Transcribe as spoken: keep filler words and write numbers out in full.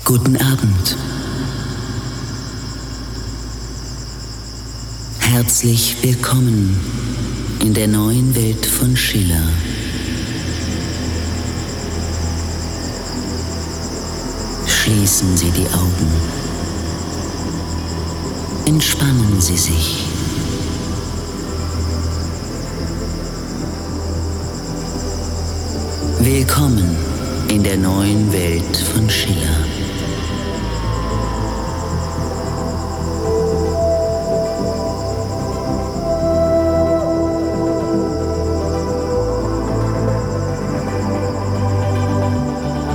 Guten Abend. Herzlich willkommen in der neuen Welt von Schiller. Schließen Sie die Augen. Entspannen Sie sich. Willkommen in der neuen Welt von Schiller.